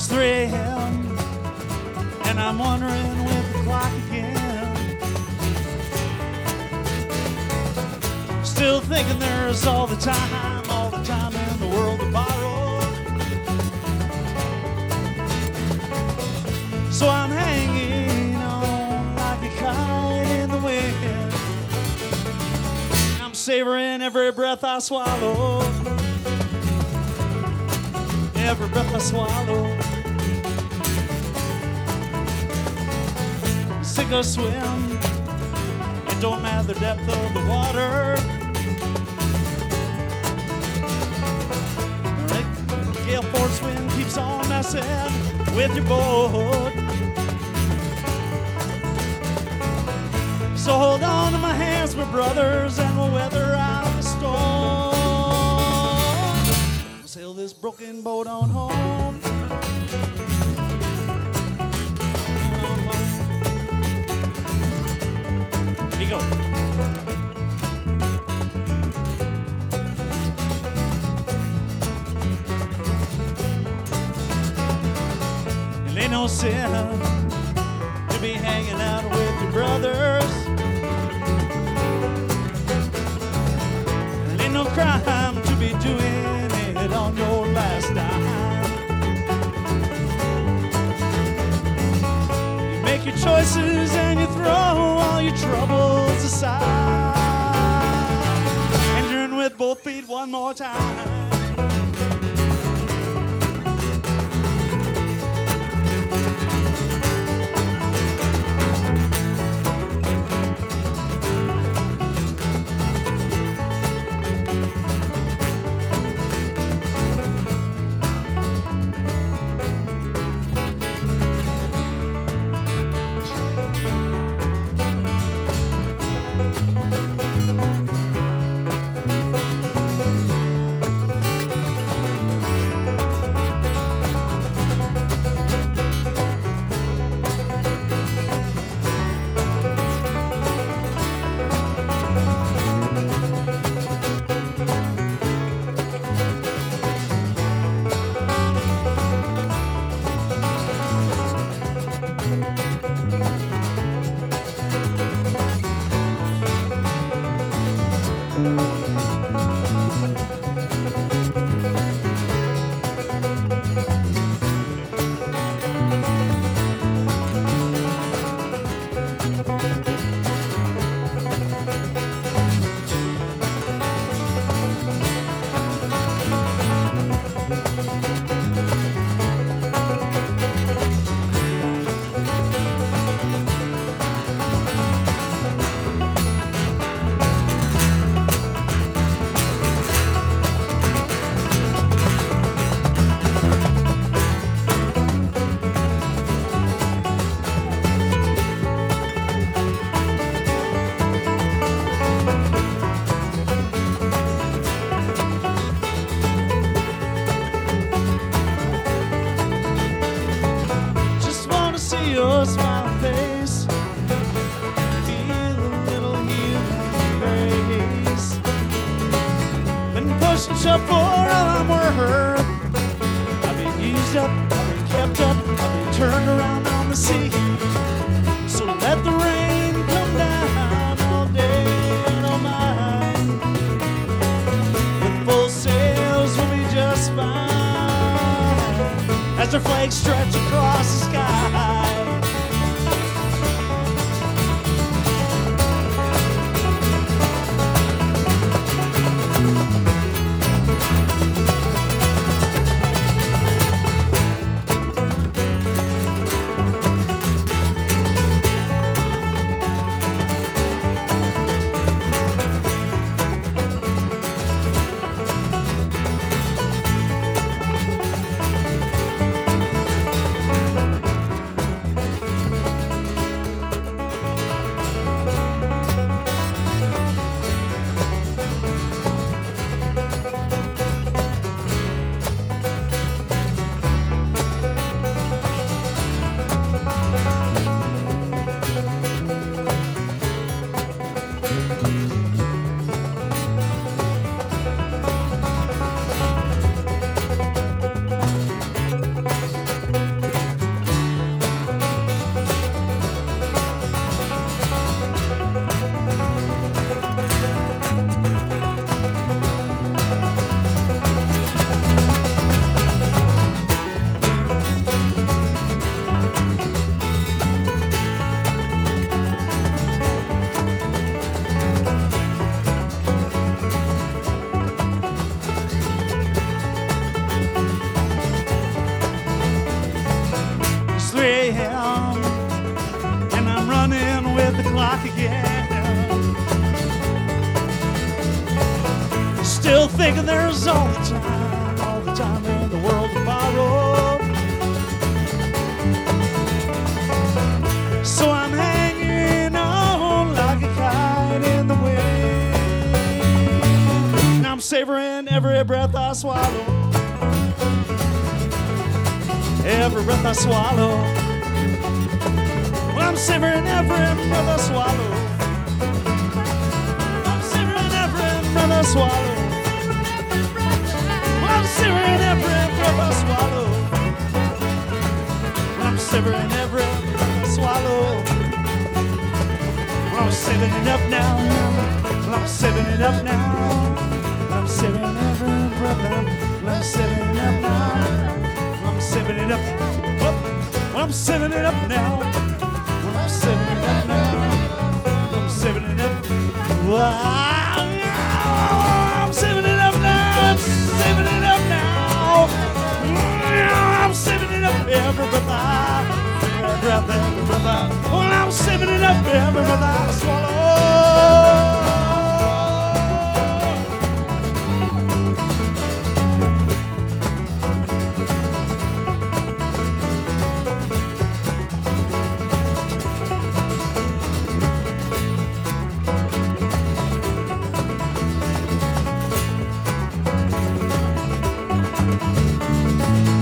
3 a.m. and I'm wondering with the clock again. Still thinking there's all the time in the world to borrow. So I'm hanging on like a kite in the wind. I'm savoring every breath I swallow. Every breath I swallow. Sink or swim, it don't matter the depth of the water. The gale force wind keeps on messing with your boat. So hold on to my hands, my brothers, and we'll weather out the storm. We'll sail this broken boat on home. Here you go. It ain't no sin to be hanging out with your brothers. It ain't no crime to be doing it on your last dime. You make your choices and you throw all your troubles aside. And you're in with both feet one more time. Your smiling face, feel a little human grace. Been pushed and shoved for all I'm worth. I've been used up, I've been kept up, I've been turned around on the sea. So let the rain come down all day and all night. With full sails we'll be just fine as their flags stretch across the sky. back again. Still thinking there's all the time in the world to borrow. So I'm hanging on like a kite in the wind. Now I'm savoring every breath I swallow. Every breath I swallow. Well, I'm savoring every breath I swallow. I'm savoring every breath I swallow. Well, I'm savoring every breath I swallow. Well, I'm savoring every breath I swallow. Well, I'm saving it up now. Well, I'm saving it up now. Well, I'm saving every breath. Well, I'm saving it up now. I'm saving it up. Oh, well, I'm saving it up now. Well, I'm saving it up now. I'm saving it up. Wow. I'm saving it up now. I'm saving it up now. I'm saving it up every breath every breath. Well, I'm saving it up every breath I swallow.